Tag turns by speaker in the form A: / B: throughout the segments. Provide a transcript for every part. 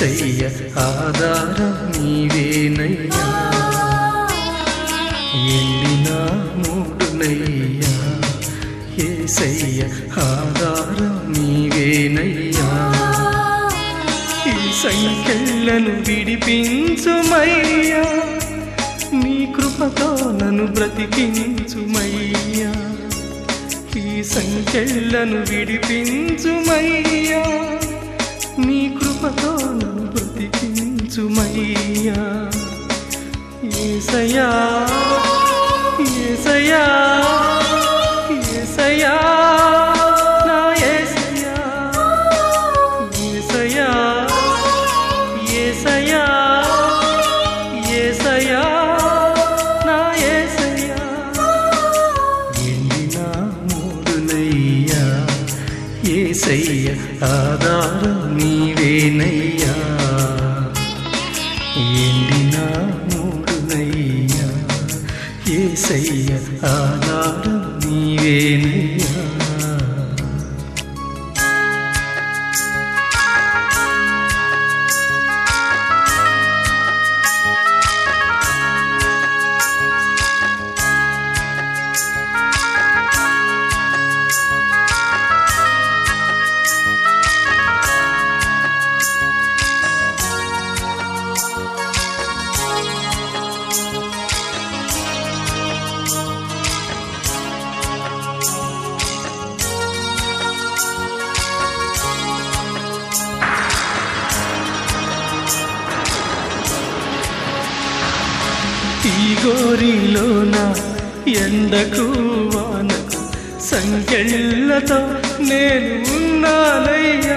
A: యేసయ్య ఆధారం నీవేనయ్యా, ఎండిన మూడునయ్యా. యేసయ్య ఆధారం నీవేనయ్యా, ఈ సంకెళ్ళను విడిపించుమయ్యా, నీ కృపతో నన్ను బ్రతికించుమయ్యా. ఈ సంకెళ్ళను విడిపించుమయ్యా, నీ కృపతో నన్ను బ్రతికించుమయ్యా. యేసయ్యా యేసయ్యా యేసయ్యా నా యేసయ్యా, యేసయ్యా యేసయ్యా యేసయ్యా నా యేసయ్యా. ఎండిన మూడునయ్యా, యేసయ్య ఆధారం నీవేనయ్యా, ఎండిన మూడునయ్యా. యేసయ్య ఆధారం నీవేనయ్యా. ఈ గోరిలోన ఎండకు వానకు సంకెళ్ళతో నేను ఉన్నానయ్యా,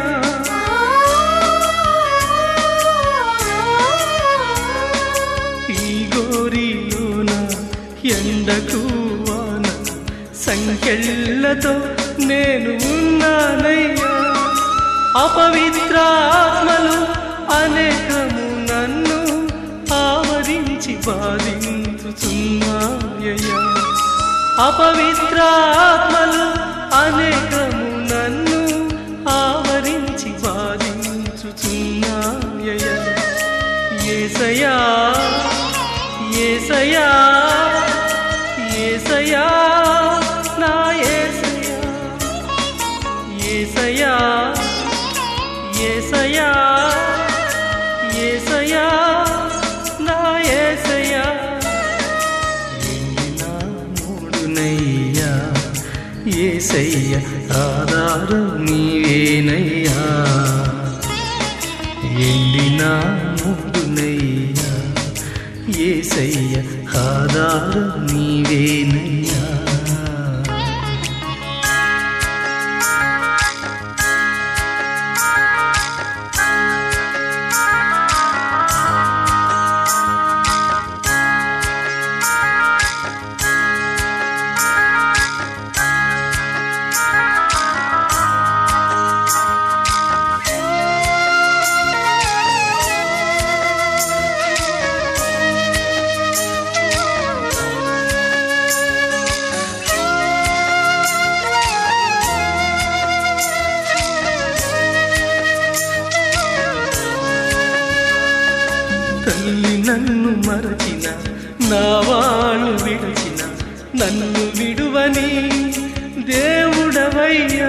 A: ఈ గోరిలోన ఎండకు వానకు సంకెళ్ళతో నేను ఉన్నానయ్యా. అపవిత్రాత్మలు అనేకము నన్ను ఆవరించి బాధించుచున్నాయ్యా, అపవిత్రాత్మలు అనేకము నన్ను ఆవరించి బాధించుచున్నాయ్యా. యేసయ్యా యేసయ్యా యేసయ్యా నా యేసయ్యా, యేసయ్యా యేసయ్యా యేసయ్యా నా యేసయ్యా. ఎండిన మూడునయ్యా, యేసయ్య ఆధారం నీవేనయ్యా, ఎండిన మూడునయ్యా. యేసయ్య ఆధారం నీవేనయ్యా. తల్లి నన్ను మరచిన, నా వాళ్ళు విడచిన, నన్ను విడువని దేవుడవయ్యా.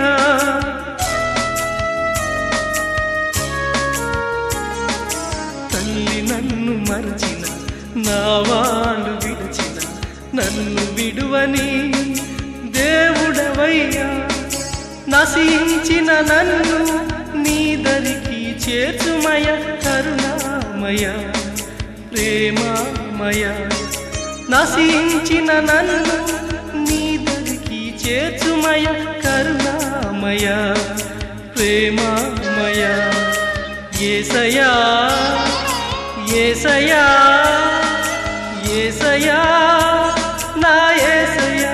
A: తల్లి నన్ను మరచిన, నా వాళ్ళు విడచిన, నన్ను విడువని దేవుడవయ్యా. నశించిన నన్ను నీ దరికి చేర్చుమయ, కరుణామయ ప్రేమమయ. నశించిన నన్ను నీ దరికి చేర్చుమయ, కరుణామయ ప్రేమమయ. యేసయ్యా యేసయ్యా యేసయ్యా నా యేసయ్యా,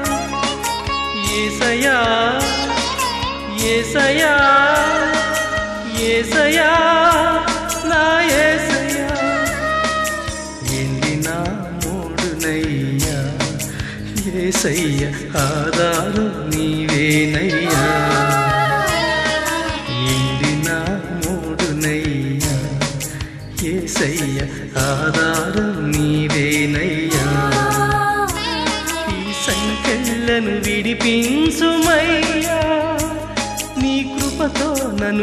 A: యేసయ్యా యేసయ్యా యేసయ్యా నా యేసయ్యా. ఎండిన మూడునయ్యా, యేసయ్య ఆధారం నీవేనయ్యా, ఎండిన మూడునయ్యా.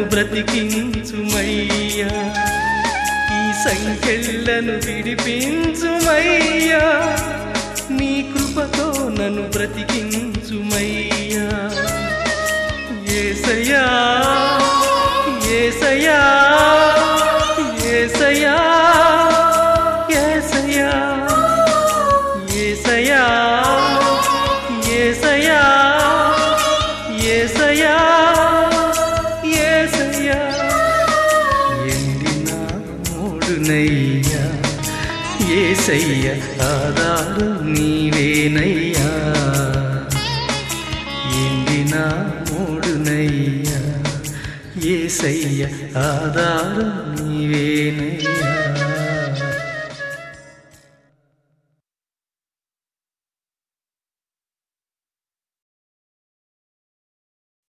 A: నన్ను బ్రతికించుమయ్యా, ఈ సంకెళ్ళను విడిపించుమయ్యా, నీ కృపతో నన్ను బ్రతికించుమయ్యా. యేసయ్యా యేసయ్యా యేసయ్యా యేసయ్యా యేసయ్యా యేసయ్యా యేసయ్యా యేసయ్యా. ఎండిన మోడునయ్యా యేసయ్య, ఆధారం నీవేనయ్యా. ఎండిన మోడునయ్యా యేసయ్య, ఆధారం నీవేనయ్యా.